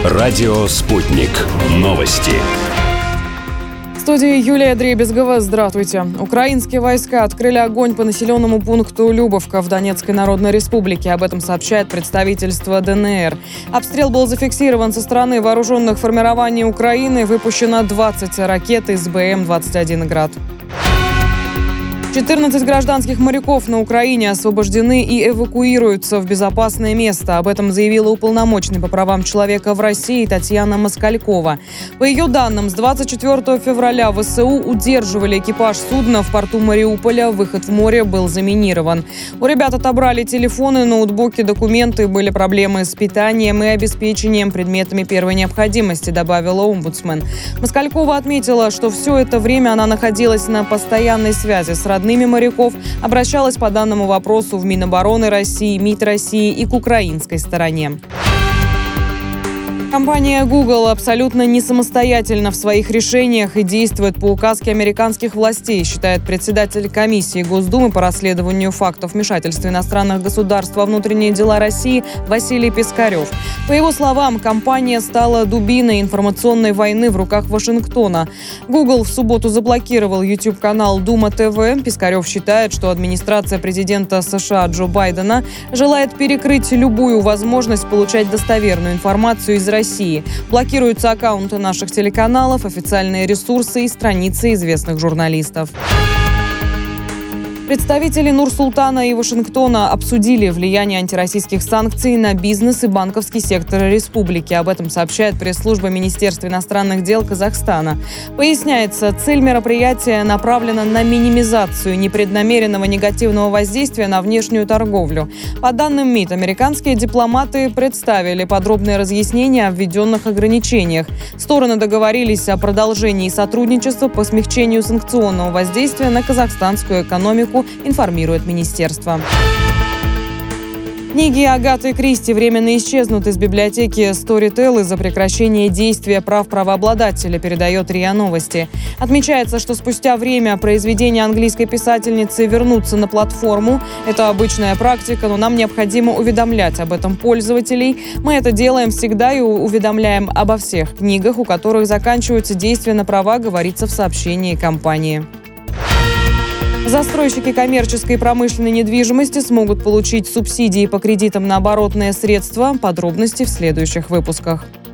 Радио «Спутник». Новости. В студии Юлия Дребезгова. Здравствуйте. Украинские войска открыли огонь по населенному пункту Любовка в Донецкой Народной Республике. Об этом сообщает представительство ДНР. Обстрел был зафиксирован со стороны вооруженных формирований Украины. Выпущено 20 ракет из БМ-21 «Град». 14 гражданских моряков на Украине освобождены и эвакуируются в безопасное место. Об этом заявила уполномоченный по правам человека в России Татьяна Москалькова. По ее данным, с 24 февраля ВСУ удерживали экипаж судна в порту Мариуполя. Выход в море был заминирован. У ребят отобрали телефоны, ноутбуки, документы. Были проблемы с питанием и обеспечением предметами первой необходимости, добавила омбудсмен. Москалькова отметила, что все это время она находилась на постоянной связи с родными моряков, обращалась по данному вопросу в Минобороны России, МИД России и к украинской стороне. Компания Google абсолютно не самостоятельна в своих решениях и действует по указке американских властей, считает председатель комиссии Госдумы по расследованию фактов вмешательства иностранных государств во внутренние дела России Василий Пискарев. По его словам, компания стала дубиной информационной войны в руках Вашингтона. Google в субботу заблокировал YouTube-канал Дума ТВ. Пискарев считает, что администрация президента США Джо Байдена желает перекрыть любую возможность получать достоверную информацию из России. Блокируются аккаунты наших телеканалов, официальные ресурсы и страницы известных журналистов. Представители Нур-Султана и Вашингтона обсудили влияние антироссийских санкций на бизнес и банковский сектор республики. Об этом сообщает пресс-служба Министерства иностранных дел Казахстана. Поясняется, цель мероприятия направлена на минимизацию непреднамеренного негативного воздействия на внешнюю торговлю. По данным МИД, американские дипломаты представили подробные разъяснения о введенных ограничениях. Стороны договорились о продолжении сотрудничества по смягчению санкционного воздействия на казахстанскую экономику, информирует министерство. Книги Агаты Кристи временно исчезнут из библиотеки Storytel из-за прекращения действия прав правообладателя, передает РИА Новости. Отмечается, что спустя время произведения английской писательницы вернутся на платформу. Это обычная практика, но нам необходимо уведомлять об этом пользователей. Мы это делаем всегда и уведомляем обо всех книгах, у которых заканчиваются действия на права, говорится в сообщении компании. Застройщики коммерческой и промышленной недвижимости смогут получить субсидии по кредитам на оборотные средства. Подробности в следующих выпусках.